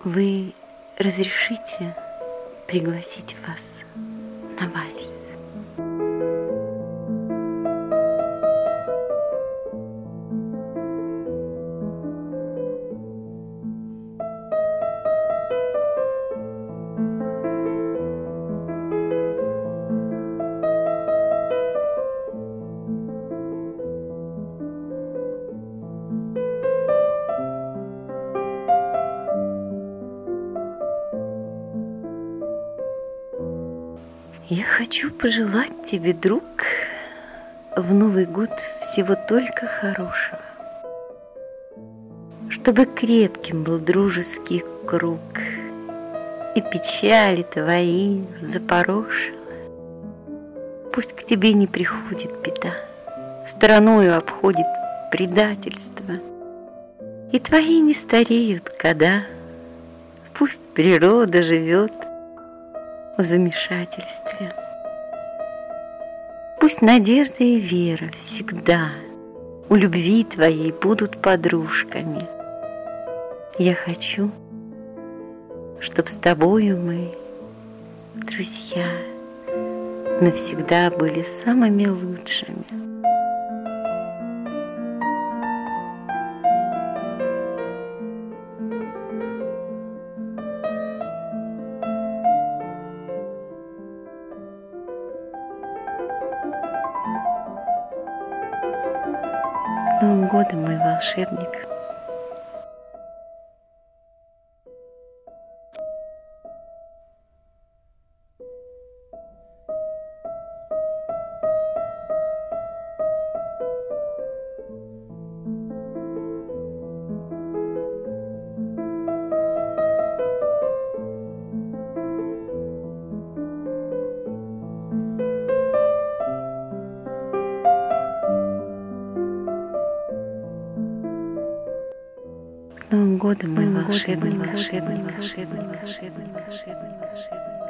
Вы разрешите пригласить вас на вальс? Я хочу пожелать тебе, друг, в Новый год всего только хорошего, чтобы крепким был дружеский круг и печали твои запорошила. Пусть к тебе не приходит беда, стороною обходит предательство, и твои не стареют года. Пусть природа живет в замешательстве. Пусть надежда и вера всегда у любви твоей будут подружками. Я хочу, чтоб с тобою мы, друзья, навсегда были самыми лучшими. С Новым годом, мой волшебник! С Новым годом, мой волшебник!